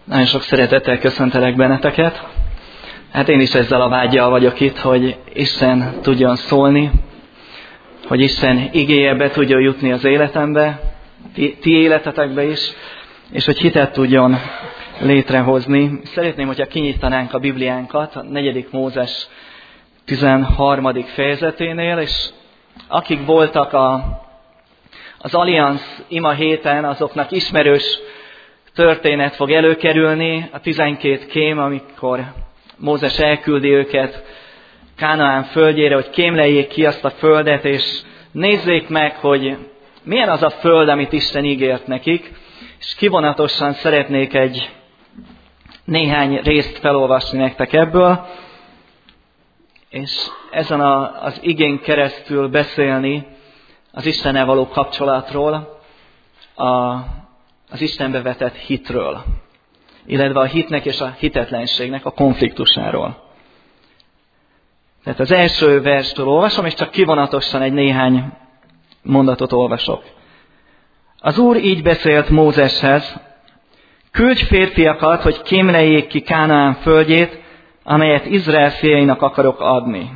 Nagyon sok szeretettel köszöntelek benneteket. Hát én is ezzel a vággyal vagyok itt, hogy Isten tudjon szólni, hogy Isten igéje be tudjon jutni az életembe, ti életetekbe is, és hogy hitet tudjon létrehozni. Szeretném, hogyha kinyitnánk a Bibliánkat, a 4. Mózes 13. fejezeténél, és akik voltak az Allianz ima héten, azoknak ismerős történet fog előkerülni, a 12 kém, amikor Mózes elküldi őket Kánaán földjére, hogy kémleljék ki azt a földet, és nézzék meg, hogy milyen az a föld, amit Isten ígért nekik, és kivonatosan szeretnék néhány részt felolvasni nektek ebből, és ezen az igén keresztül beszélni az Istennel való kapcsolatról, az Istenbe vetett hitről, illetve a hitnek és a hitetlenségnek a konfliktusáról. Tehát az első verstől olvasom, és csak kivonatosan néhány mondatot olvasok. Az Úr így beszélt Mózeshez: küldj férfiakat, hogy kémleljék ki Kánaán földjét, amelyet Izrael fiainak akarok adni.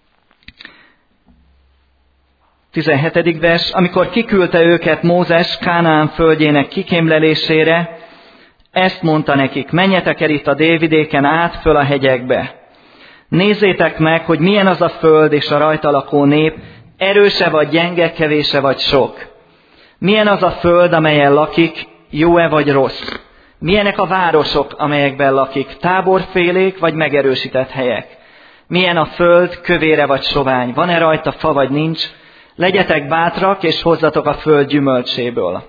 17. vers. Amikor kiküldte őket Mózes Kánaán földjének kikémlelésére, ezt mondta nekik: menjetek el itt a délvidéken át föl a hegyekbe. Nézzétek meg, hogy milyen az a föld és a rajta lakó nép, erőse vagy gyenge, kevése vagy sok. Milyen az a föld, amelyen lakik, jó-e vagy rossz? Milyenek a városok, amelyekben lakik, táborfélék vagy megerősített helyek? Milyen a föld, kövére vagy sovány, van-e rajta fa vagy nincs? Legyetek bátrak, és hozzatok a föld gyümölcséből.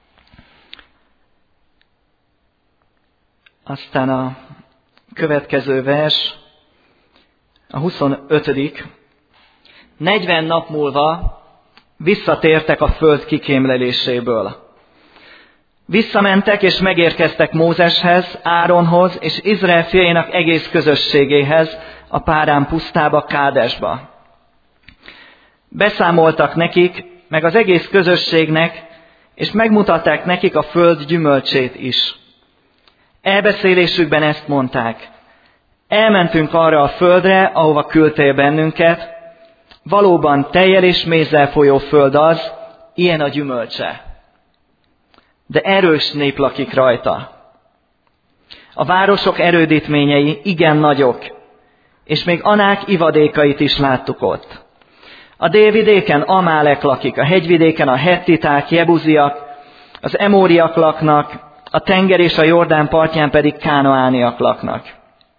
Aztán a következő vers, a 25. 40 nap múlva visszatértek a föld kikémleléséből. Visszamentek és megérkeztek Mózeshez, Áronhoz és Izrael fiainak egész közösségéhez a Párán pusztába, Kádesba. Beszámoltak nekik, meg az egész közösségnek, és megmutatták nekik a föld gyümölcsét is. Elbeszélésükben ezt mondták: elmentünk arra a földre, ahova küldtél bennünket, valóban tejjel és mézzel folyó föld az, ilyen a gyümölcse. De erős nép lakik rajta. A városok erődítményei igen nagyok, és még Anák ivadékait is láttuk ott. A délvidéken Amálek lakik, a hegyvidéken a hettiták, jebuziak, az emóriak laknak, a tenger és a Jordán partján pedig kánaániak laknak.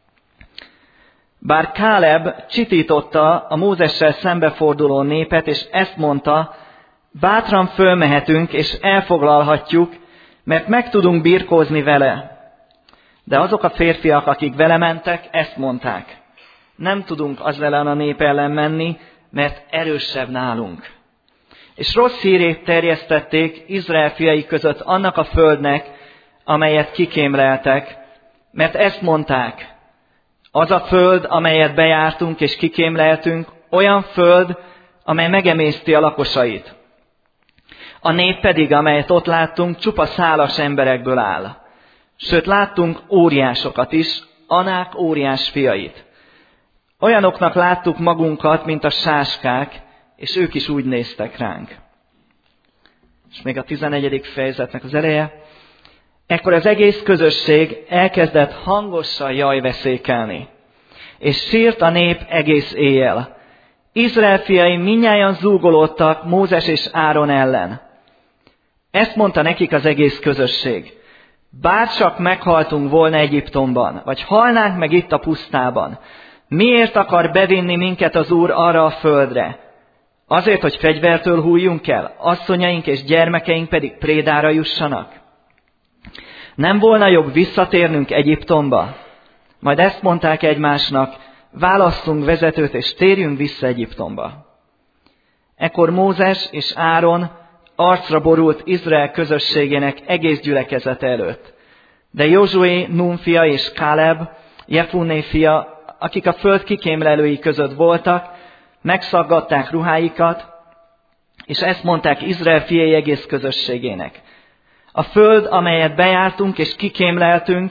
Bár Káleb csitította a Mózessel szembeforduló népet, és ezt mondta: bátran fölmehetünk és elfoglalhatjuk, mert meg tudunk birkózni vele. De azok a férfiak, akik vele mentek, ezt mondták: nem tudunk az ellen a nép ellen menni, mert erősebb nálunk. És rossz hírét terjesztették Izrael fiai között annak a földnek, amelyet kikémleltek, mert ezt mondták: az a föld, amelyet bejártunk és kikémleltünk, olyan föld, amely megemészti a lakosait. A nép pedig, amelyet ott láttunk, csupa szálas emberekből áll. Sőt, láttunk óriásokat is, Anák óriás fiait. Olyanoknak láttuk magunkat, mint a sáskák, és ők is úgy néztek ránk. És még a 11. fejezetnek az eleje. Ekkor az egész közösség elkezdett hangosan jajveszékelni, és sírt a nép egész éjjel. Izrael fiai mindnyájan zúgolódtak Mózes és Áron ellen. Ezt mondta nekik az egész közösség: bárcsak meghaltunk volna Egyiptomban, vagy halnánk meg itt a pusztában, miért akar bevinni minket az Úr arra a földre? Azért, hogy fegyvertől hújjunk el, asszonyaink és gyermekeink pedig prédára jussanak? Nem volna jobb visszatérnünk Egyiptomba? Majd ezt mondták egymásnak: válasszunk vezetőt és térjünk vissza Egyiptomba. Ekkor Mózes és Áron arcra borult Izrael közösségének egész gyülekezete előtt. De Józsué, Nun fia és Káleb, Jefunné fia, akik a föld kikémlelői között voltak, megszaggatták ruháikat, és ezt mondták Izrael fiai egész közösségének: a föld, amelyet bejártunk és kikémleltünk,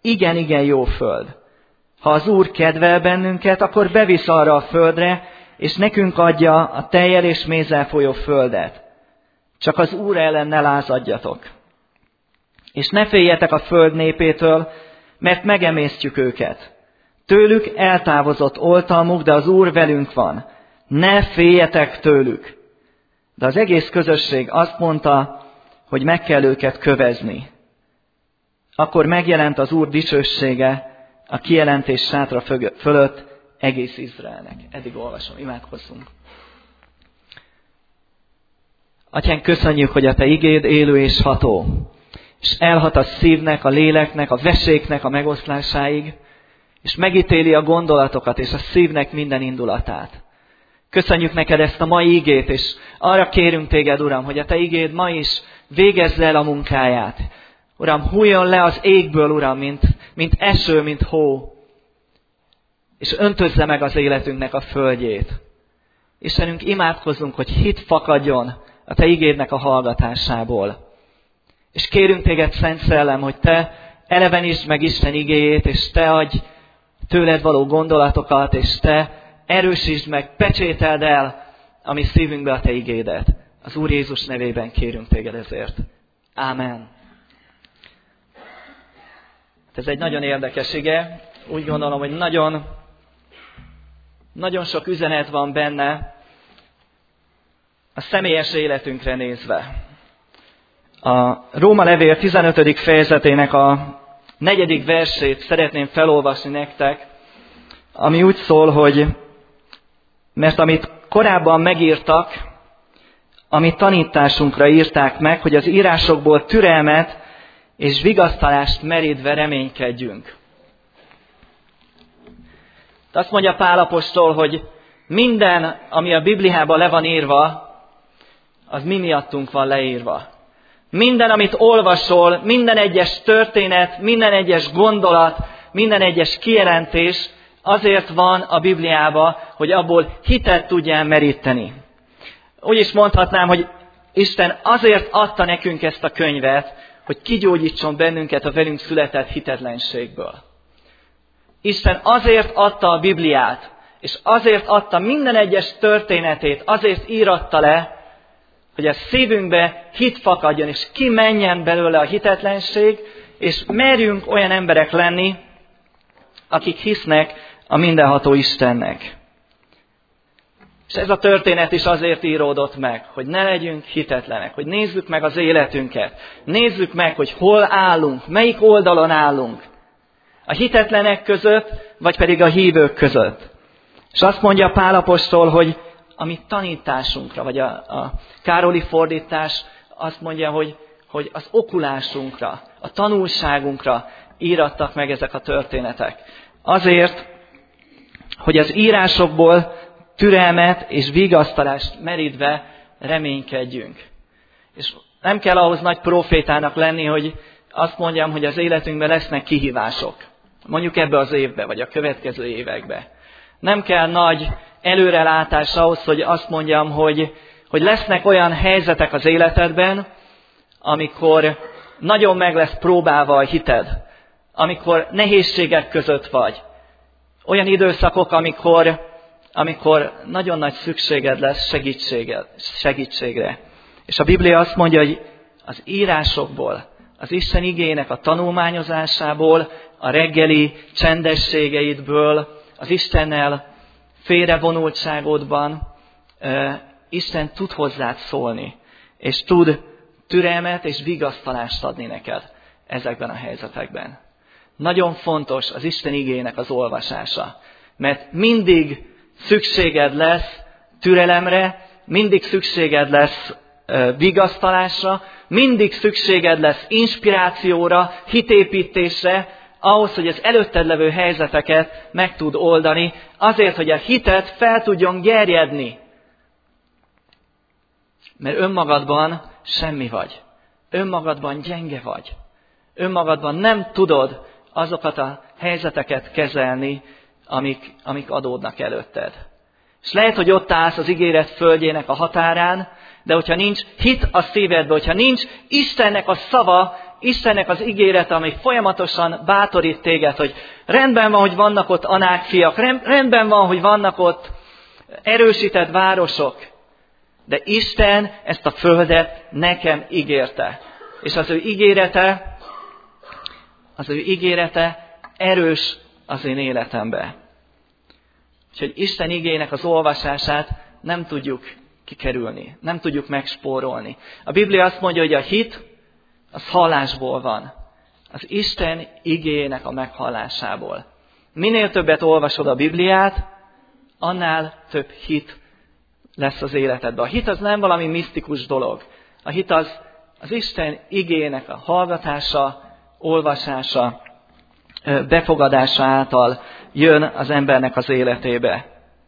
igen jó föld. Ha az Úr kedvel bennünket, akkor bevisz arra a földre, és nekünk adja a tejjel és mézzel folyó földet. Csak az Úr ellen ne lázadjatok. És ne féljetek a föld népétől, mert megemésztjük őket. Tőlük eltávozott oltalmuk, de az Úr velünk van. Ne féljetek tőlük. De az egész közösség azt mondta, hogy meg kell őket kövezni. Akkor megjelent az Úr dicsősége a kijelentés sátra fölött egész Izraelnek. Eddig olvasom, imádkozzunk. Atyánk, köszönjük, hogy a Te igéd élő és ható, és elhat a szívnek, a léleknek, a veséknek a megoszlásáig, és megítéli a gondolatokat és a szívnek minden indulatát. Köszönjük neked ezt a mai igét, és arra kérünk téged, Uram, hogy a Te igéd ma is végezze el a munkáját. Uram, hulljon le az égből, Uram, mint eső, mint hó, és öntözze meg az életünknek a földjét. Istenünk, imádkozzunk, hogy hit fakadjon a Te igédnek a hallgatásából. És kérünk téged, Szent Szellem, hogy Te elevenítsd meg Isten igéjét, és Te adj tőled való gondolatokat, és Te erősítsd meg, pecsételd el a mi szívünkbe a Te igédet. Az Úr Jézus nevében kérünk téged ezért. Ámen. Ez egy nagyon érdekes ige. Úgy gondolom, hogy nagyon sok üzenet van benne a személyes életünkre nézve. A Róma levél 15. fejezetének a 4. versét szeretném felolvasni nektek, ami úgy szól, hogy mert amit korábban megírtak, amit tanításunkra írták meg, hogy az írásokból türelmet és vigasztalást merítve reménykedjünk. Azt mondja Pál apostol, hogy minden, ami a Bibliában le van írva, az mi miattunk van leírva. Minden, amit olvasol, minden egyes történet, minden egyes gondolat, minden egyes kijelentés azért van a Bibliában, hogy abból hitet tudjál meríteni. Úgy is mondhatnám, hogy Isten azért adta nekünk ezt a könyvet, hogy kigyógyítson bennünket a velünk született hitetlenségből. Isten azért adta a Bibliát, és azért adta minden egyes történetét, azért íratta le, hogy a szívünkbe hit fakadjon, és kimenjen belőle a hitetlenség, és merjünk olyan emberek lenni, akik hisznek a mindenható Istennek. És ez a történet is azért íródott meg, hogy ne legyünk hitetlenek, hogy nézzük meg az életünket, nézzük meg, hogy hol állunk, melyik oldalon állunk. A hitetlenek között, vagy pedig a hívők között. És azt mondja Pál apostol, hogy a mi tanításunkra, vagy a Károli fordítás azt mondja, hogy az okulásunkra, a tanulságunkra írattak meg ezek a történetek. Azért, hogy az írásokból türelmet és vigasztalást merítve reménykedjünk. És nem kell ahhoz nagy profétának lenni, hogy azt mondjam, hogy az életünkben lesznek kihívások. Mondjuk ebbe az évbe, vagy a következő évekbe. Nem kell nagy előrelátás ahhoz, hogy azt mondjam, hogy lesznek olyan helyzetek az életedben, amikor nagyon meg lesz próbálva a hited, amikor nehézségek között vagy. Olyan időszakok, amikor nagyon nagy szükséged lesz segítségre. És a Biblia azt mondja, hogy az írásokból, az Isten igének a tanulmányozásából, a reggeli csendességeidből, az Istennel félrevonultságodban Isten tud hozzád szólni, és tud türelmet és vigasztalást adni neked ezekben a helyzetekben. Nagyon fontos az Isten igének az olvasása, mert mindig szükséged lesz türelemre, mindig szükséged lesz vigasztalásra, mindig szükséged lesz inspirációra, hitépítésre, ahhoz, hogy az előtted levő helyzeteket meg tud oldani, azért, hogy a hited fel tudjon gerjedni. Mert önmagadban semmi vagy. Önmagadban gyenge vagy. Önmagadban nem tudod azokat a helyzeteket kezelni, amik adódnak előtted. És lehet, hogy ott állsz az ígéret földjének a határán, de hogyha nincs hit a szívedben, hogyha nincs Istennek a szava Istennek az ígérete, ami folyamatosan bátorít téged, hogy rendben van, hogy vannak ott Anák fiak, rendben van, hogy vannak ott erősített városok, de Isten ezt a földet nekem ígérte. És az ő ígérete erős az én életembe. Úgyhogy Isten igének az olvasását nem tudjuk kikerülni, nem tudjuk megspórolni. A Biblia azt mondja, hogy a hit az hallásból van. Az Isten igének a meghallásából. Minél többet olvasod a Bibliát, annál több hit lesz az életedben. A hit az nem valami misztikus dolog. A hit az Isten igének a hallgatása, olvasása, befogadása által jön az embernek az életébe.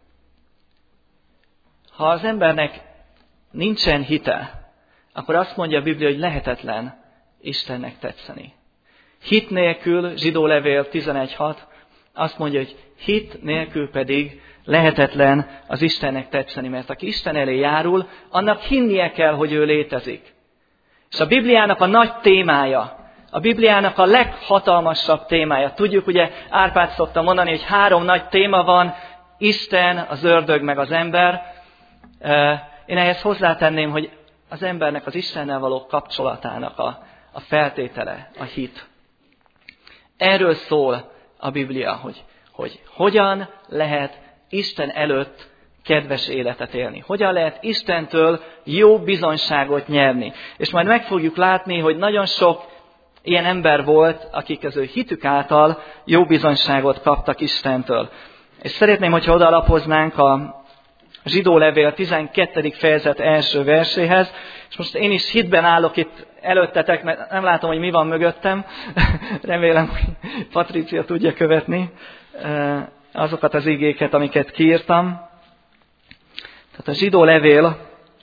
Ha az embernek nincsen hite, akkor azt mondja a Biblia, hogy lehetetlen Istennek tetszeni. Hit nélkül, Zsidó levél 11.6, azt mondja, hogy hit nélkül pedig lehetetlen az Istennek tetszeni, mert aki Isten elé járul, annak hinnie kell, hogy ő létezik. És a Bibliának a nagy témája, a Bibliának a leghatalmasabb témája. Tudjuk, ugye Árpád szokta mondani, hogy 3 nagy téma van, Isten, az ördög meg az ember. Én ehhez hozzátenném, hogy az embernek az Istennel való kapcsolatának a feltétele, a hit. Erről szól a Biblia, hogy hogyan lehet Isten előtt kedves életet élni. Hogyan lehet Istentől jó bizonyságot nyerni. És majd meg fogjuk látni, hogy nagyon sok ilyen ember volt, akik az ő hitük által jó bizonyságot kaptak Istentől. És szeretném, hogyha odalapoznánk a Zsidó levél 12. fejezet első verséhez, és most én is hitben állok itt előttetek, mert nem látom, hogy mi van mögöttem. Remélem, hogy Patrícia tudja követni azokat az igéket, amiket kiírtam. Tehát a Zsidó levél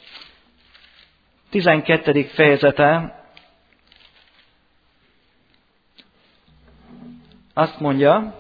12. fejezete azt mondja,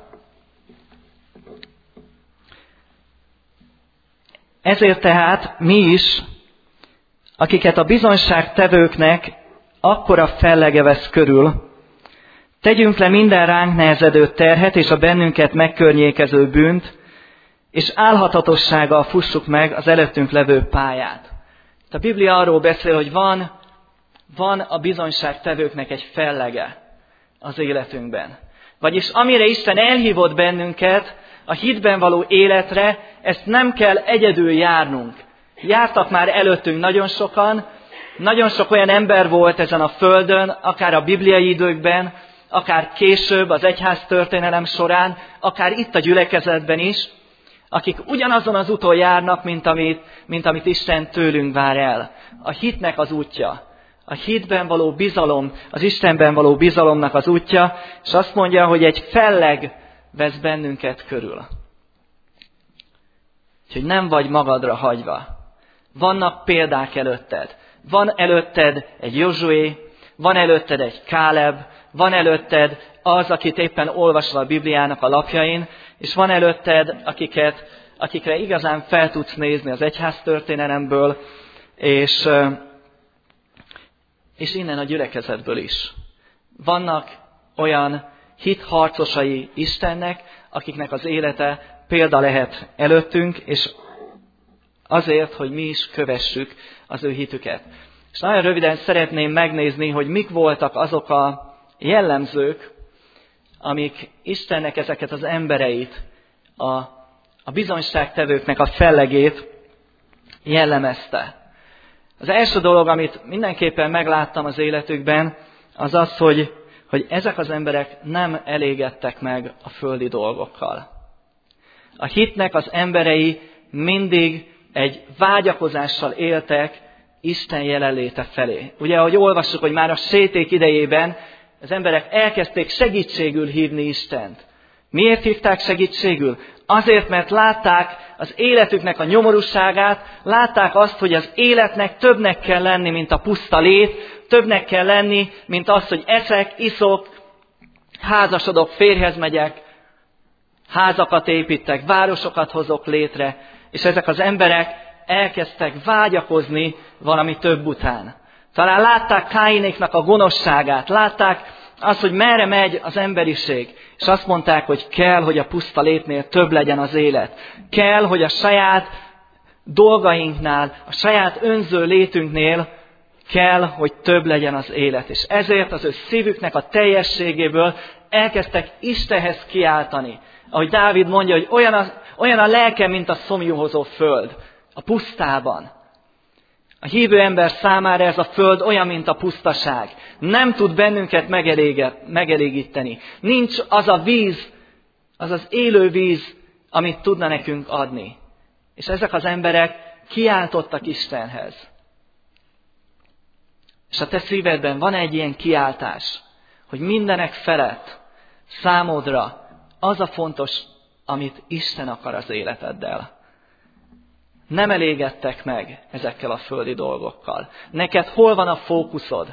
ezért tehát mi is, akiket a bizonyságtevőknek akkora fellege vesz körül, tegyünk le minden ránk nehezedő terhet és a bennünket megkörnyékező bűnt, és álhatatossággal fussuk meg az előttünk levő pályát. A Biblia arról beszél, hogy van a bizonyságtevőknek egy fellege az életünkben. Vagyis amire Isten elhívott bennünket a hitben való életre, ezt nem kell egyedül járnunk. Jártak már előttünk nagyon sokan, nagyon sok olyan ember volt ezen a földön, akár a bibliai időkben, akár később az egyház történelem során, akár itt a gyülekezetben is, akik ugyanazon az úton járnak, mint amit Isten tőlünk vár el. A hitnek az útja. A hitben való bizalom, az Istenben való bizalomnak az útja, és azt mondja, hogy egy felleg vesz bennünket körül. Úgyhogy nem vagy magadra hagyva. Vannak példák előtted. Van előtted egy Józsué, van előtted egy Káleb, van előtted az, akit éppen olvasol a Bibliának a lapjain, és van előtted, akikre igazán fel tudsz nézni az egyház történelemből, és innen a gyülekezetből is. Vannak olyan hitharcosai Istennek, akiknek az élete példa lehet előttünk, és azért, hogy mi is kövessük az ő hitüket. És nagyon röviden szeretném megnézni, hogy mik voltak azok a jellemzők, amik Istennek ezeket az embereit, a bizonyságtevőknek a fellegét jellemezte. Az első dolog, amit mindenképpen megláttam az életükben, az az, hogy ezek az emberek nem elégedtek meg a földi dolgokkal. A hitnek az emberei mindig egy vágyakozással éltek Isten jelenléte felé. Ugye, ahogy olvassuk, hogy már a séték idejében az emberek elkezdték segítségül hívni Istent. Miért hívták segítségül? Azért, mert látták az életüknek a nyomorúságát, látták azt, hogy az életnek többnek kell lenni, mint a puszta lét, többnek kell lenni, mint az, hogy eszek, iszok, házasodok, férjhez megyek, házakat építek, városokat hozok létre, és ezek az emberek elkezdtek vágyakozni valami több után. Talán látták Káinéknak a gonoszságát, látták azt, hogy merre megy az emberiség, és azt mondták, hogy kell, hogy a puszta létnél több legyen az élet. Kell, hogy a saját dolgainknál, a saját önző létünknél kell, hogy több legyen az élet. És ezért az ő szívüknek a teljességéből elkezdtek Istenhez kiáltani. Ahogy Dávid mondja, hogy olyan a lelke, mint a szomjúhozó föld, a pusztában. A hívő ember számára ez a föld olyan, mint a pusztaság. Nem tud bennünket megelégíteni. Nincs az a víz, az az élő víz, amit tudna nekünk adni. És ezek az emberek kiáltottak Istenhez. És a te szívedben van egy ilyen kiáltás, hogy mindenek felett számodra az a fontos, amit Isten akar az életeddel. Nem elégedtek meg ezekkel a földi dolgokkal. Neked hol van a fókuszod?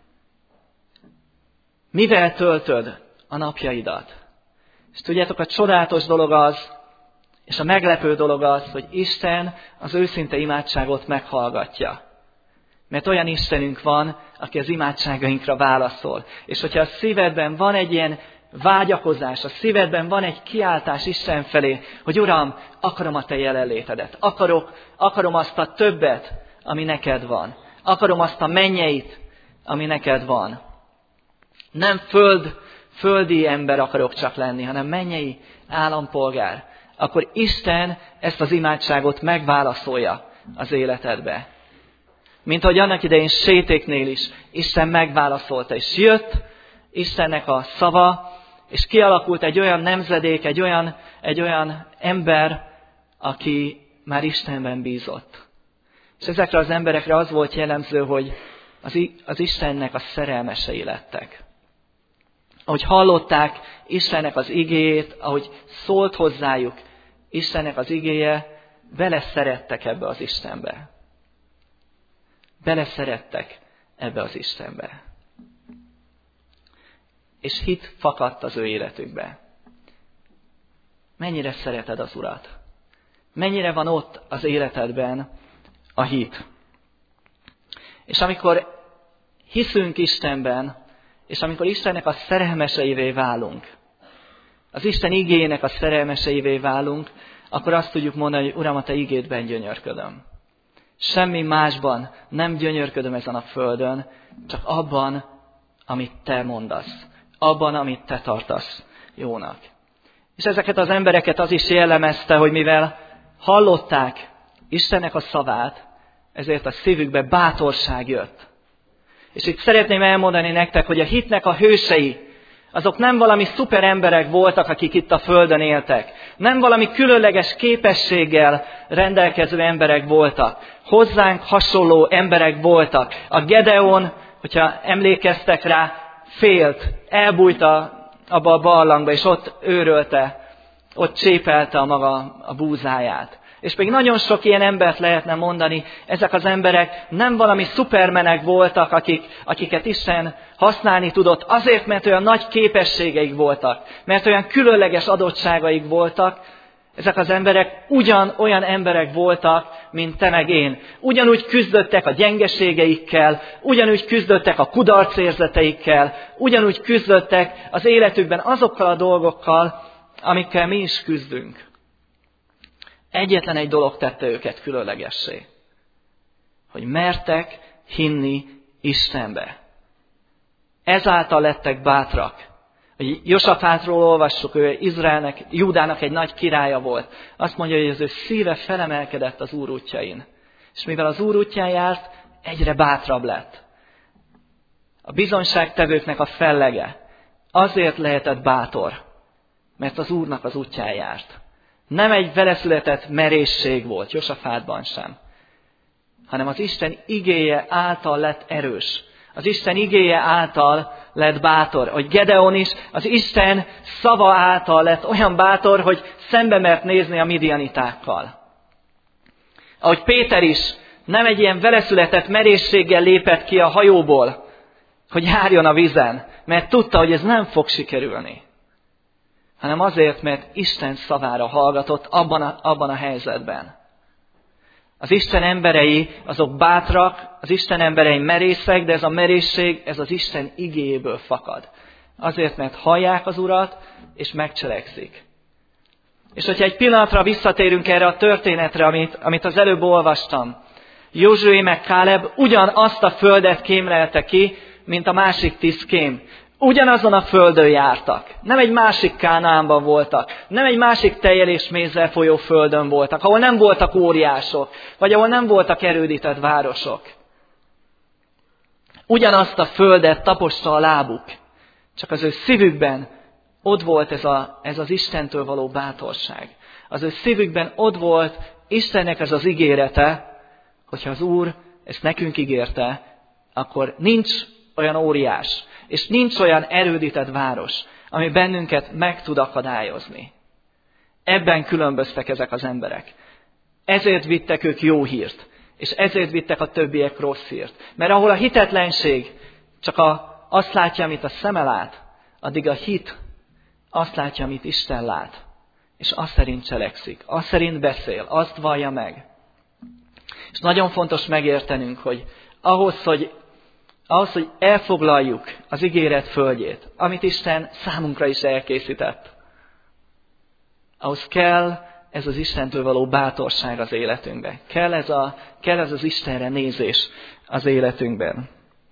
Mivel töltöd a napjaidat? És tudjátok, a csodálatos dolog az, és a meglepő dolog az, hogy Isten az őszinte imádságot meghallgatja. Mert olyan Istenünk van, aki az imádságainkra válaszol. És hogyha a szívedben van egy ilyen vágyakozás, a szívedben van egy kiáltás Isten felé, hogy Uram, akarom a te jelenlétedet, akarom azt a többet, ami neked van. Akarom azt a mennyeit, ami neked van. Nem földi ember akarok csak lenni, hanem mennyei állampolgár. Akkor Isten ezt az imádságot megválaszolja az életedbe. Mint ahogy annak idején Sétéknél is Isten megválaszolta, és jött Istennek a szava, és kialakult egy olyan nemzedék, egy olyan ember, aki már Istenben bízott. És ezekre az emberekre az volt jellemző, hogy az Istennek a szerelmesei lettek. Ahogy hallották Istennek az igéjét, ahogy szólt hozzájuk Istennek az igéje, beleszerettek ebbe az Istenbe. Beleszerettek ebbe az Istenbe. És hit fakadt az ő életükbe. Mennyire szereted az Urat? Mennyire van ott az életedben a hit? És amikor hiszünk Istenben, és amikor Istennek a szerelmeseivé válunk, az Isten igéjének a szerelmeseivé válunk, akkor azt tudjuk mondani, hogy Uram, a te igédben gyönyörködöm. Semmi másban nem gyönyörködöm ezen a földön, csak abban, amit te mondasz. Abban, amit te tartasz jónak. És ezeket az embereket az is jellemezte, hogy mivel hallották Istennek a szavát, ezért a szívükbe bátorság jött. És itt szeretném elmondani nektek, hogy a hitnek a hősei, azok nem valami szuper emberek voltak, akik itt a földön éltek. Nem valami különleges képességgel rendelkező emberek voltak. Hozzánk hasonló emberek voltak. A Gedeon, hogyha emlékeztek rá, félt, elbújt abba a barlangba, és ott őrölte, ott csépelte a búzáját. És még nagyon sok ilyen embert lehetne mondani, ezek az emberek nem valami szupermenek voltak, akiket Isten használni tudott, azért, mert olyan nagy képességeik voltak, mert olyan különleges adottságaik voltak. Ezek az emberek ugyanolyan emberek voltak, mint te meg én. Ugyanúgy küzdöttek a gyengeségeikkel, ugyanúgy küzdöttek a kudarcérzeteikkel, ugyanúgy küzdöttek az életükben azokkal a dolgokkal, amikkel mi is küzdünk. Egyetlen egy dolog tette őket különlegessé, hogy mertek hinni Istenbe. Ezáltal lettek bátrak. Josafátról olvassuk, ő Izraelnek, Júdának egy nagy királya volt. Azt mondja, hogy az ő szíve felemelkedett az Úr útjain. És mivel az Úr útján járt, egyre bátrabb lett. A bizonyságtevőknek a fellege azért lehetett bátor, mert az Úrnak az útján járt. Nem egy veleszületett merészség volt, Josafátban sem, hanem az Isten igéje által lett erős. Az Isten igéje által lett bátor. Hogy Gedeon is az Isten szava által lett olyan bátor, hogy szembe mert nézni a midianitákkal. Ahogy Péter is nem egy ilyen veleszületett merészséggel lépett ki a hajóból, hogy járjon a vízen, mert tudta, hogy ez nem fog sikerülni. Hanem azért, mert Isten szavára hallgatott abban a helyzetben. Az Isten emberei, azok bátrak, az Isten emberei merészek, de ez a merészség, ez az Isten igéjéből fakad. Azért, mert hallják az Urat, és megcselekszik. És hogyha egy pillanatra visszatérünk erre a történetre, amit az előbb olvastam, Józsué meg Káleb ugyanazt a földet kémlelte ki, mint a másik 10 kém. Ugyanazon a földön jártak. Nem egy másik Kánaánban voltak. Nem egy másik tejjel és mézzel folyó földön voltak, ahol nem voltak óriások, vagy ahol nem voltak erődített városok. Ugyanazt a földet taposta a lábuk. Csak az ő szívükben ott volt ez az Istentől való bátorság. Az ő szívükben ott volt Istennek ez az ígérete, hogyha az Úr ezt nekünk ígérte, akkor nincs olyan óriás, és nincs olyan erődített város, ami bennünket meg tud akadályozni. Ebben különböztek ezek az emberek. Ezért vittek ők jó hírt, és ezért vittek a többiek rossz hírt. Mert ahol a hitetlenség csak azt látja, amit a szeme lát, addig a hit azt látja, amit Isten lát. És azt szerint cselekszik, azt szerint beszél, azt vallja meg. És nagyon fontos megértenünk, hogy ahhoz, hogy elfoglaljuk az ígéret földjét, amit Isten számunkra is elkészített, ahhoz kell ez az Istentől való bátorság az életünkben. Kell ez az Istenre nézés az életünkben.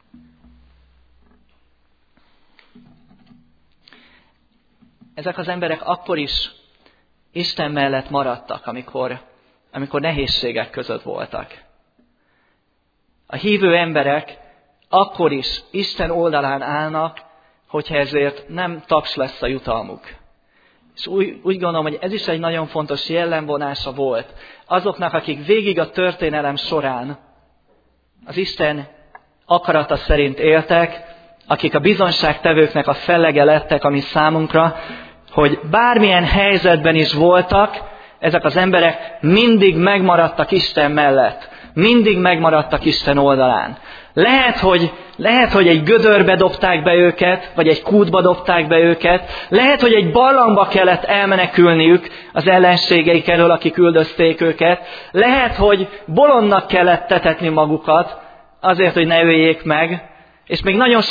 Ezek az emberek akkor is Isten mellett maradtak, amikor nehézségek között voltak. A hívő emberek akkor is Isten oldalán állnak, hogyha ezért nem taps lesz a jutalmuk. És úgy gondolom, hogy ez is egy nagyon fontos jellemvonása volt azoknak, akik végig a történelem során az Isten akarata szerint éltek, akik a bizonságtevőknek a fellege lettek, ami számunkra, hogy bármilyen helyzetben is voltak, ezek az emberek mindig megmaradtak Isten mellett. Mindig megmaradtak Isten oldalán. Lehet, hogy egy gödörbe dobták be őket, vagy egy kútba dobták be őket. Lehet, hogy egy barlangba kellett elmenekülniük az ellenségeik elől, akik üldözték őket. Lehet, hogy bolondnak kellett tetetni magukat, azért, hogy ne öljék meg. És még nagyon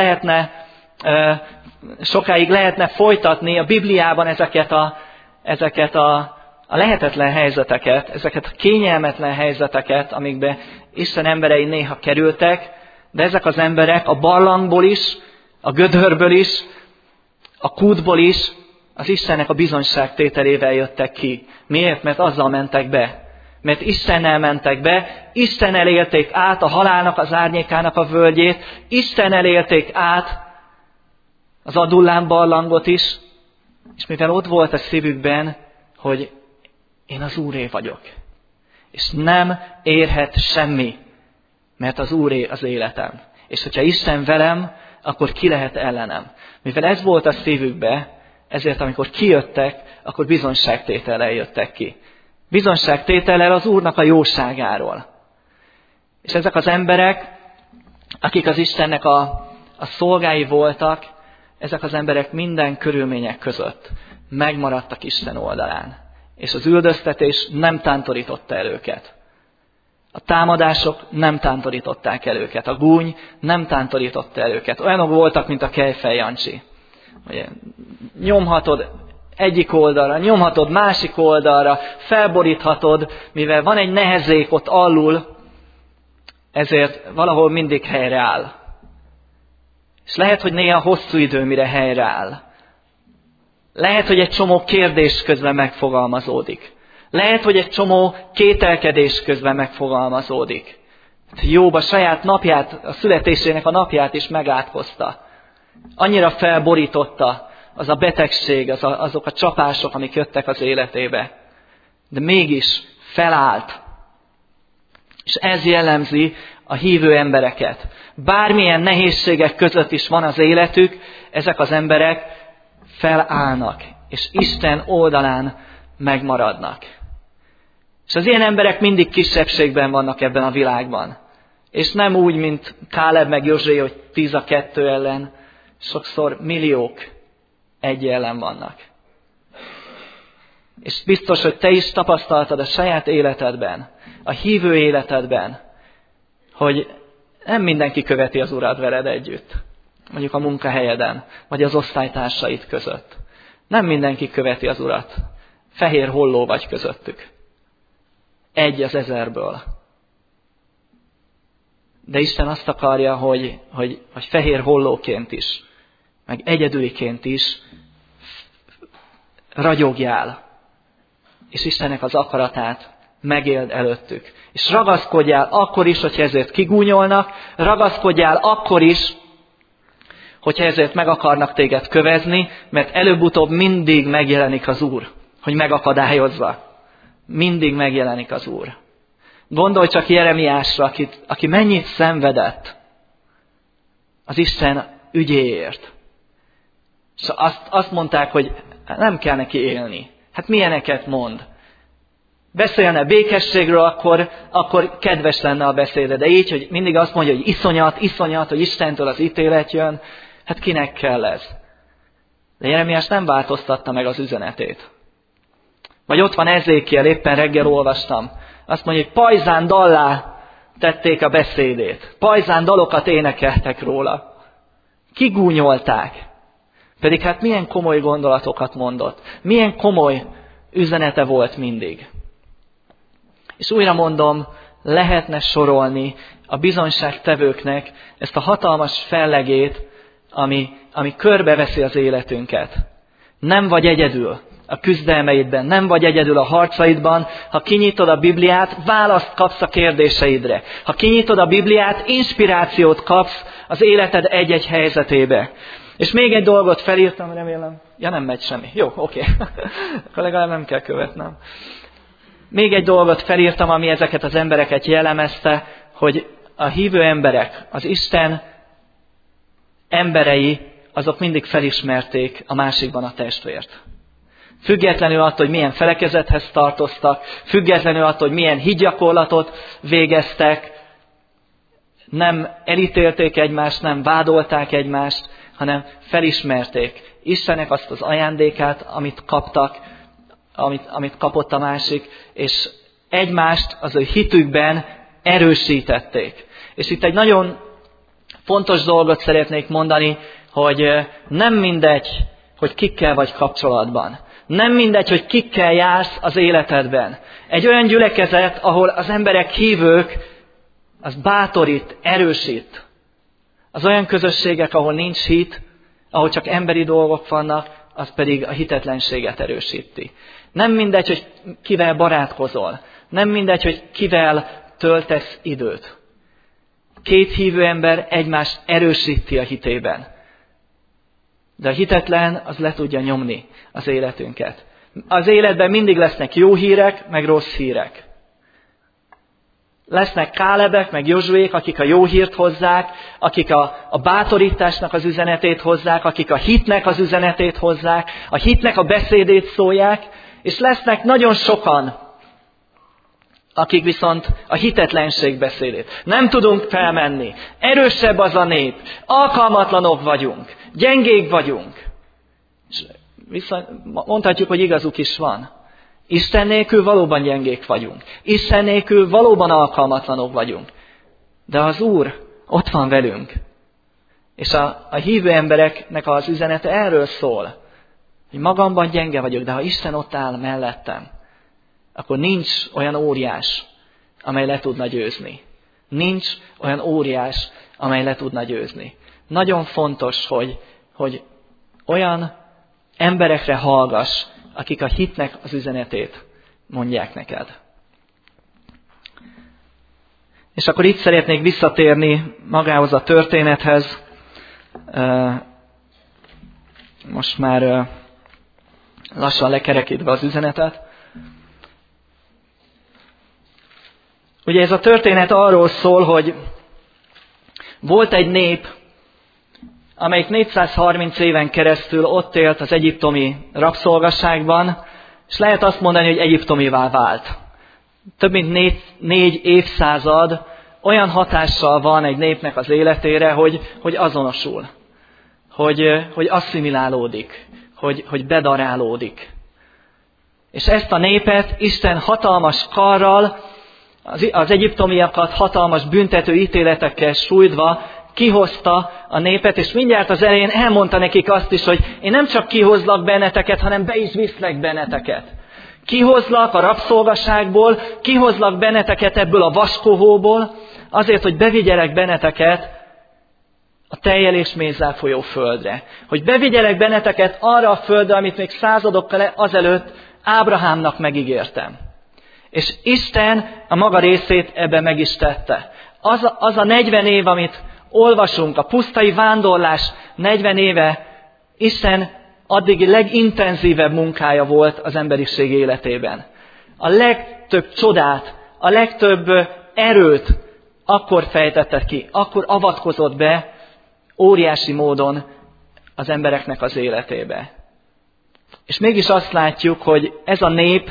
sokáig lehetne folytatni a Bibliában ezeket a lehetetlen helyzeteket, ezeket a kényelmetlen helyzeteket, amikbe Isten emberei néha kerültek, de ezek az emberek a barlangból is, a gödörből is, a kútból is az Istennek a bizonyságtételével jöttek ki. Miért? Mert azzal mentek be. Mert Istennel mentek be, Istennel élték át a halálnak, az árnyékának a völgyét, Istennel élték át az Adullám barlangot is, és mivel ott volt a szívükben, hogy én az Úré vagyok, és nem érhet semmi, mert az Úré az életem. És hogyha Isten velem, akkor ki lehet ellenem. Mivel ez volt a szívükbe, ezért amikor kijöttek, akkor bizonyságtétellel jöttek ki. Bizonyságtétellel az Úrnak a jóságáról. És ezek az emberek, akik az Istennek a szolgái voltak, ezek az emberek minden körülmények között megmaradtak Isten oldalán. És az üldöztetés nem tántorította el őket. A támadások nem tántorították el őket. A gúny nem tántorította el őket. Olyanok voltak, mint a Kejfej Jancsi. Nyomhatod egyik oldalra, nyomhatod másik oldalra, felboríthatod, mivel van egy nehezék ott alul, ezért valahol mindig helyreáll. És lehet, hogy néha hosszú idő, mire helyreáll. Lehet, hogy egy csomó kérdés közben megfogalmazódik. Lehet, hogy egy csomó kételkedés közben megfogalmazódik. Jobb a saját napját, a születésének a napját is megátkozta. Annyira felborította az a betegség, azok a csapások, amik jöttek az életébe. De mégis felállt. És ez jellemzi a hívő embereket. Bármilyen nehézségek között is van az életük, ezek az emberek felállnak, és Isten oldalán megmaradnak. És az ilyen emberek mindig kisebbségben vannak ebben a világban. És nem úgy, mint Káleb meg Józsué, hogy 10-2 ellen, sokszor milliók egy ellen vannak. És biztos, hogy te is tapasztaltad a saját életedben, a hívő életedben, hogy nem mindenki követi az Urat veled együtt, mondjuk a munkahelyeden, vagy az osztálytársaid között. Nem mindenki követi az Urat. Fehér holló vagy közöttük. 1 az 1000-ből. De Isten azt akarja, hogy fehér hollóként is, meg egyedüliként is ragyogjál, és Istennek az akaratát megéld előttük. És ragaszkodjál akkor is, hogyha ezért kigúnyolnak, ragaszkodjál akkor is, hogyha ezért meg akarnak téged kövezni, mert előbb-utóbb mindig megjelenik az Úr, hogy megakadályozza. Mindig megjelenik az Úr. Gondolj csak Jeremiásra, aki mennyit szenvedett az Isten ügyéért. És azt mondták, hogy nem kell neki élni. Hát milyeneket mond? Beszélne békességről, akkor kedves lenne a beszéde. De így, hogy mindig azt mondja, hogy iszonyat, hogy Istentől az ítélet jön, hát kinek kell ez? De Jeremiás nem változtatta meg az üzenetét. Vagy ott van Ezékiel, éppen reggel olvastam. Azt mondja, hogy pajzán dallá tették a beszédét. Pajzán dalokat énekeltek róla. Kigúnyolták. Pedig hát milyen komoly gondolatokat mondott. Milyen komoly üzenete volt mindig. És újra mondom, lehetne sorolni a bizonyságtevőknek ezt a hatalmas fellegét, ami körbeveszi az életünket. Nem vagy egyedül a küzdelmeidben, nem vagy egyedül a harcaidban. Ha kinyitod a Bibliát, választ kapsz a kérdéseidre. Ha kinyitod a Bibliát, inspirációt kapsz az életed egy-egy helyzetébe. És még egy dolgot felírtam, remélem. Ja, nem megy semmi. Jó, oké. Akkor legalább nem kell követnem. Még egy dolgot felírtam, ami ezeket az embereket jellemezte, hogy a hívő emberek, az Isten emberei, azok mindig felismerték a másikban a testvért. Függetlenül attól, hogy milyen felekezethez tartoztak, függetlenül attól, hogy milyen hitgyakorlatot végeztek, nem elítélték egymást, nem vádolták egymást, hanem felismerték Istennek azt az ajándékát, amit kaptak, amit kapott a másik, és egymást az ő hitükben erősítették. És itt egy nagyon fontos dolgot szeretnék mondani, hogy nem mindegy, hogy kikkel vagy kapcsolatban. Nem mindegy, hogy kikkel jársz az életedben. Egy olyan gyülekezet, ahol az emberek hívők, az bátorít, erősít. Az olyan közösségek, ahol nincs hit, ahol csak emberi dolgok vannak, az pedig a hitetlenséget erősíti. Nem mindegy, hogy kivel barátkozol. Nem mindegy, hogy kivel töltesz időt. 2 hívő ember egymást erősíti a hitében. De a hitetlen az le tudja nyomni az életünket. Az életben mindig lesznek jó hírek, meg rossz hírek. Lesznek Kálebek, meg Jozsuék, akik a jó hírt hozzák, akik a bátorításnak az üzenetét hozzák, akik a hitnek az üzenetét hozzák, a hitnek a beszédét szólják, és lesznek nagyon sokan, akik viszont a hitetlenség beszédét. Nem tudunk felmenni. Erősebb az a nép. Alkalmatlanok vagyunk. Gyengék vagyunk. És mondhatjuk, hogy igazuk is van. Isten nélkül valóban gyengék vagyunk. Isten nélkül valóban alkalmatlanok vagyunk. De az Úr ott van velünk. És a hívő embereknek az üzenete erről szól, hogy magamban gyenge vagyok, de ha Isten ott áll mellettem, akkor nincs olyan óriás, amely le tudna győzni. Nincs olyan óriás, amely le tudna győzni. Nagyon fontos, hogy olyan emberekre hallgass, akik a hitnek az üzenetét mondják neked. És akkor itt szeretnék visszatérni magához a történethez. Most már lassan lekerekítve az üzenetet. Ugye ez a történet arról szól, hogy volt egy nép, amelyik 430 éven keresztül ott élt az egyiptomi rabszolgaságban, és lehet azt mondani, hogy egyiptomivá vált. Több mint 4 évszázad olyan hatással van egy népnek az életére, hogy azonosul, hogy asszimilálódik, hogy bedarálódik. És ezt a népet Isten hatalmas karral az egyiptomiakat hatalmas büntető ítéletekkel sújtva kihozta a népet, és mindjárt az elején elmondta nekik azt is, hogy én nem csak kihozlak benneteket, hanem be is viszlek benneteket. Kihozlak a rabszolgaságból, kihozlak benneteket ebből a vaskohóból, azért, hogy bevigyelek benneteket a tejjel és mézzel folyó földre. Hogy bevigyelek benneteket arra a földre, amit még századokkal azelőtt Ábrahámnak megígértem. És Isten a maga részét ebben meg is tette. Az a 40 év, amit olvasunk, a pusztai vándorlás 40 éve, Isten addigi legintenzívebb munkája volt az emberiség életében. A legtöbb csodát, a legtöbb erőt akkor fejtette ki, akkor avatkozott be óriási módon az embereknek az életébe. És mégis azt látjuk, hogy ez a nép,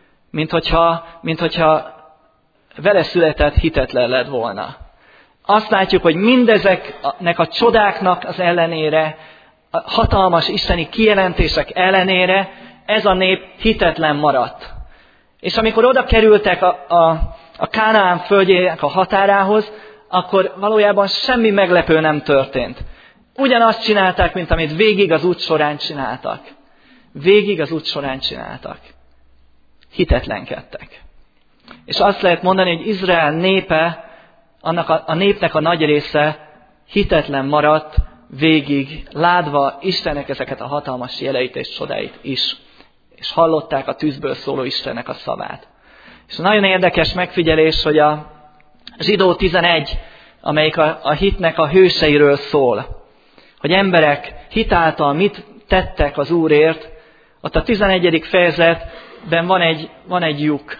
minthogyha vele született hitetlen lett volna. Azt látjuk, hogy mindezeknek a csodáknak az ellenére, a hatalmas isteni kijelentések ellenére ez a nép hitetlen maradt. És amikor oda kerültek a Kánaán földjének a határához, akkor valójában semmi meglepő nem történt. Ugyanazt csinálták, mint amit végig az út során csináltak. Végig az út során csináltak. Hitetlenkedtek. És azt lehet mondani, hogy Izrael népe, annak a népnek a nagy része hitetlen maradt, végig látva Istennek ezeket a hatalmas jeleit és csodáit is. És hallották a tűzből szóló Istennek a szavát. És nagyon érdekes megfigyelés, hogy a Zsidó 11, amelyik a hitnek a hőseiről szól, hogy emberek hitáltal mit tettek az Úrért, ott a 11. fejezetben van egy lyuk.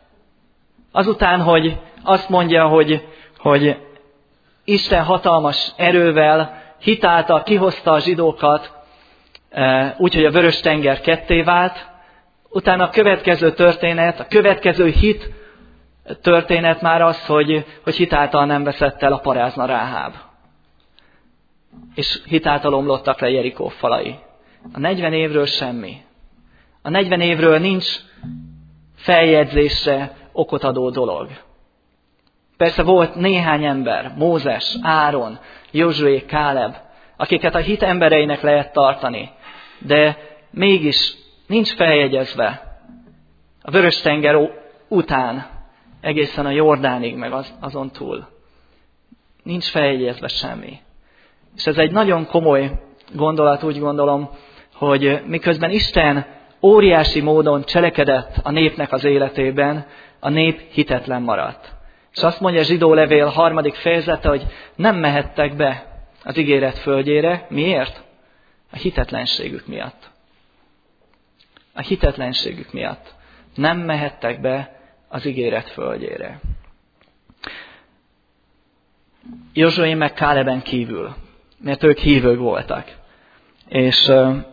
Azután, hogy azt mondja, hogy Isten hatalmas erővel hitáltal kihozta a zsidókat, úgyhogy a Vörös-tenger ketté vált, utána a következő történet, a következő hit történet már az, hogy hitáltal nem veszett el a parázna Ráháb. És hitáltal omlottak le Jerikó falai. A 40 évről semmi. A 40 évről nincs feljegyzésre okot adó dolog. Persze volt néhány ember, Mózes, Áron, Józsué, Káleb, akiket a hit embereinek lehet tartani, de mégis nincs feljegyezve a Vörös-tenger után egészen a Jordánig, meg azon túl. Nincs feljegyezve semmi. És ez egy nagyon komoly gondolat, úgy gondolom, hogy miközben Isten óriási módon cselekedett a népnek az életében, a nép hitetlen maradt. És azt mondja a Zsidó levél 3. fejezete, hogy nem mehettek be az ígéret földjére. Miért? A hitetlenségük miatt. A hitetlenségük miatt. Nem mehettek be az ígéret földjére. Józsué meg Káleben kívül, mert ők hívők voltak. És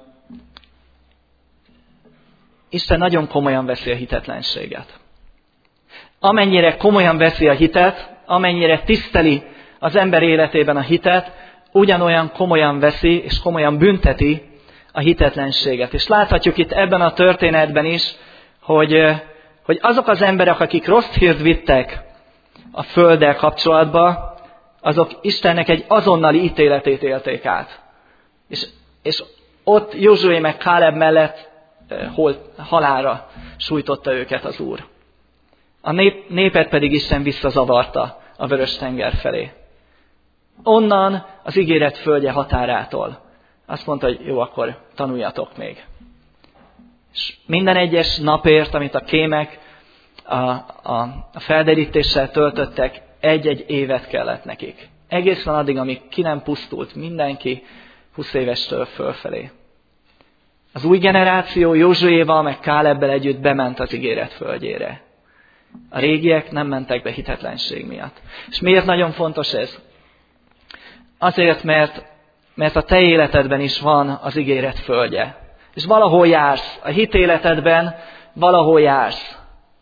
Isten nagyon komolyan veszi a hitetlenséget. Amennyire komolyan veszi a hitet, amennyire tiszteli az ember életében a hitet, ugyanolyan komolyan veszi és komolyan bünteti a hitetlenséget. És láthatjuk itt ebben a történetben is, hogy azok az emberek, akik rossz hírt vittek a földdel kapcsolatba, azok Istennek egy azonnali ítéletét élték át. És ott Józsué meg Káleb mellett halálra sújtotta őket az Úr. A népet pedig Isten visszazavarta a Vörös-tenger felé. Onnan az ígéret földje határától. Azt mondta, hogy jó, akkor tanuljatok még. És minden egyes napért, amit a kémek a felderítéssel töltöttek, egy-egy évet kellett nekik. Egészen addig, amíg ki nem pusztult mindenki 20 évestől fölfelé. Az új generáció Józsuéval meg Kálebbel együtt bement az ígéret földjére. A régiek nem mentek be hitetlenség miatt. És miért nagyon fontos ez? Azért, mert a te életedben is van az ígéret földje. És valahol jársz. A hit életedben valahol jársz.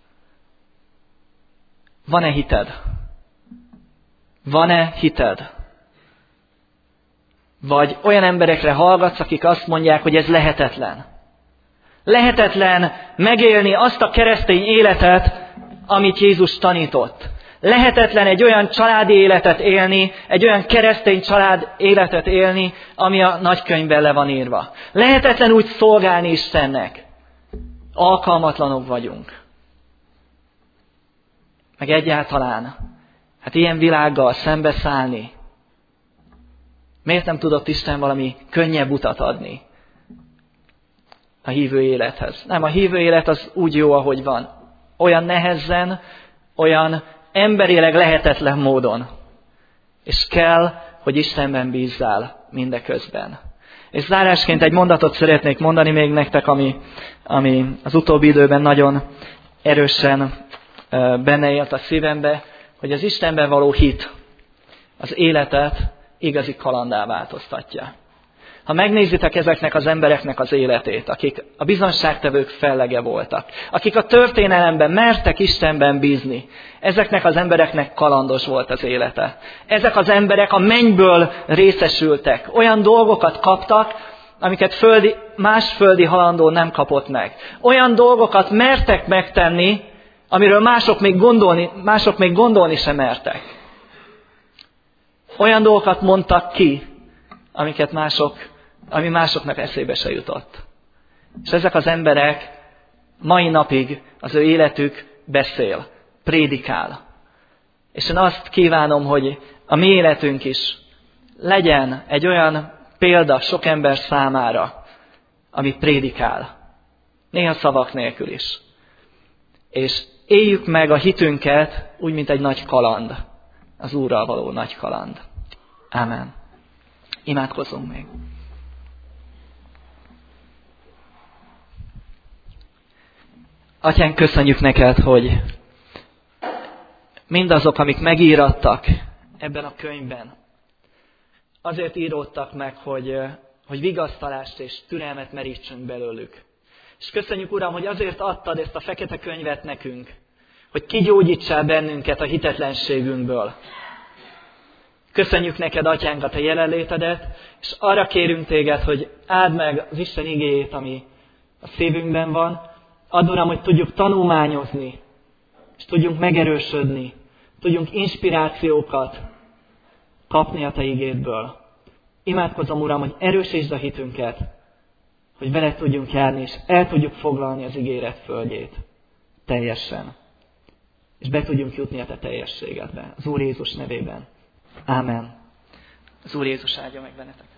Van-e hited? Van-e hited? Vagy olyan emberekre hallgatsz, akik azt mondják, hogy ez lehetetlen. Lehetetlen megélni azt a keresztény életet, amit Jézus tanított. Lehetetlen egy olyan családi életet élni, egy olyan keresztény család életet élni, ami a nagykönyvben le van írva. Lehetetlen úgy szolgálni Istennek. Alkalmatlanok vagyunk. Meg egyáltalán, hát ilyen világgal szembeszállni. Miért nem tudott Isten valami könnyebb utat adni a hívő élethez? Nem, a hívő élet az úgy jó, ahogy van. Olyan nehezen, olyan emberileg lehetetlen módon. És kell, hogy Istenben bízzál mindeközben. És zárásként egy mondatot szeretnék mondani még nektek, ami az utóbbi időben nagyon erősen benne élt a szívembe, hogy az Istenben való hit az életet igazi kalanddá változtatja. Ha megnézitek ezeknek az embereknek az életét, akik a bizonságtevők fellege voltak, akik a történelemben mertek Istenben bízni, ezeknek az embereknek kalandos volt az élete. Ezek az emberek a mennyből részesültek, olyan dolgokat kaptak, amiket más földi halandó nem kapott meg. Olyan dolgokat mertek megtenni, amiről mások még gondolni sem mertek. Olyan dolgokat mondtak ki, ami másoknak eszébe se jutott. És ezek az emberek mai napig az ő életük beszél, prédikál. És én azt kívánom, hogy a mi életünk is legyen egy olyan példa sok ember számára, ami prédikál. Néha szavak nélkül is. És éljük meg a hitünket úgy, mint egy nagy kaland. Az Úrral való nagy kaland. Ámen. Imádkozzunk még. Atyánk, köszönjük neked, hogy mindazok, amik megírattak ebben a könyvben, azért íródtak meg, hogy vigasztalást és türelmet merítsünk belőlük. És köszönjük, Uram, hogy azért adtad ezt a fekete könyvet nekünk, hogy kigyógyítsál bennünket a hitetlenségünkből. Köszönjük neked, Atyánk, a te jelenlétedet, és arra kérünk téged, hogy áld meg az Isten igéjét, ami a szívünkben van. Add, Uram, hogy tudjuk tanulmányozni, és tudjunk megerősödni, tudjunk inspirációkat kapni a te igédből. Imádkozom, Uram, hogy erősítsd a hitünket, hogy veled tudjunk járni, és el tudjuk foglalni az ígéret földjét teljesen. És be tudjunk jutni a te teljességedbe, az Úr Jézus nevében. Ámen. Az Úr Jézus áldja meg benneteket.